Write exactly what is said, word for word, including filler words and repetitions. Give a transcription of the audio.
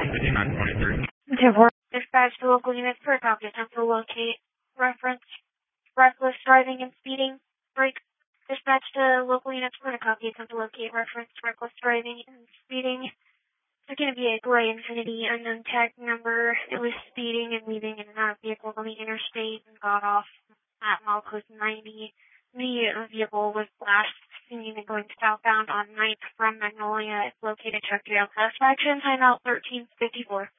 fifty-nine twenty-three. ten four. Dispatch to local units per copy. Attempt to locate reference reckless driving and speeding. Break. Dispatch to local units per copy. Attempt to locate reference reckless driving and speeding. It's going to be a gray Infiniti unknown tag number. It was speeding and leaving in and out of vehicles on the interstate and got off at mile code ninety. The vehicle was last seen going southbound on ninth from Magnolia. It's located check jail satisfaction. Timeout thirteen fifty-four.